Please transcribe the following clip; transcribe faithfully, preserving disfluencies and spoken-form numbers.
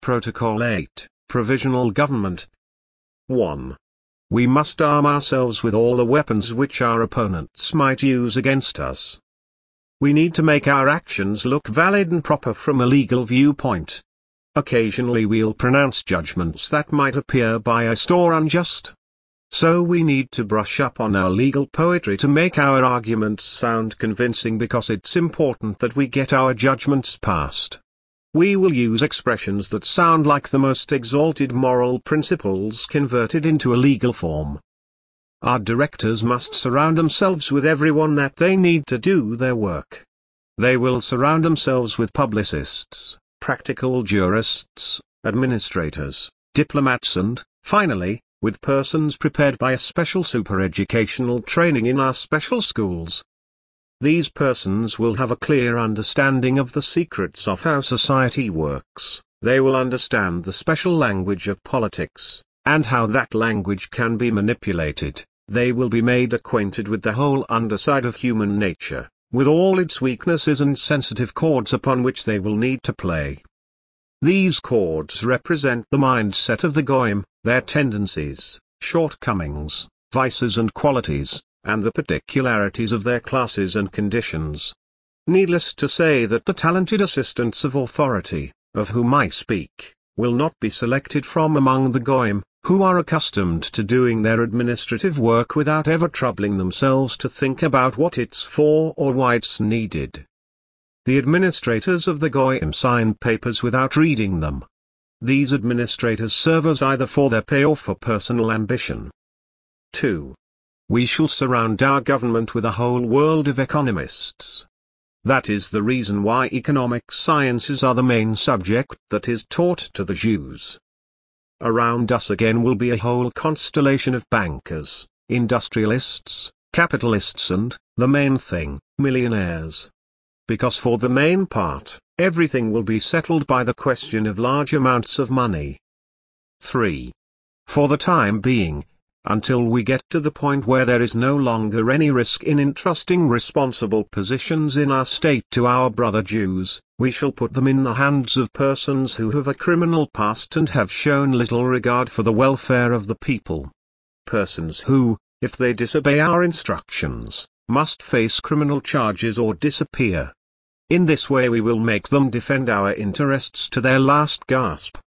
Protocol eight, Provisional Government. one. We must arm ourselves with all the weapons which our opponents might use against us. We need to make our actions look valid and proper from a legal viewpoint. Occasionally we'll pronounce judgments that might appear biased or unjust. So we need to brush up on our legal poetry to make our arguments sound convincing, because it's important that we get our judgments passed. We will use expressions that sound like the most exalted moral principles converted into a legal form. Our directors must surround themselves with everyone that they need to do their work. They will surround themselves with publicists, practical jurists, administrators, diplomats and, finally, with persons prepared by a special super-educational training in our special schools. These persons will have a clear understanding of the secrets of how society works, they will understand the special language of politics, and how that language can be manipulated. They will be made acquainted with the whole underside of human nature, with all its weaknesses and sensitive chords upon which they will need to play. These chords represent the mindset of the goyim, their tendencies, shortcomings, vices and qualities, and the particularities of their classes and conditions. Needless to say that the talented assistants of authority, of whom I speak, will not be selected from among the goyim, who are accustomed to doing their administrative work without ever troubling themselves to think about what it's for or why it's needed. The administrators of the goyim sign papers without reading them. These administrators serve us either for their pay or for personal ambition. two. We shall surround our government with a whole world of economists. That is the reason why economic sciences are the main subject that is taught to the Jews. Around us again will be a whole constellation of bankers, industrialists, capitalists and, the main thing, millionaires. Because for the main part, everything will be settled by the question of large amounts of money. three. For the time being, until we get to the point where there is no longer any risk in entrusting responsible positions in our state to our brother Jews, we shall put them in the hands of persons who have a criminal past and have shown little regard for the welfare of the people. Persons who, if they disobey our instructions, must face criminal charges or disappear. In this way we will make them defend our interests to their last gasp.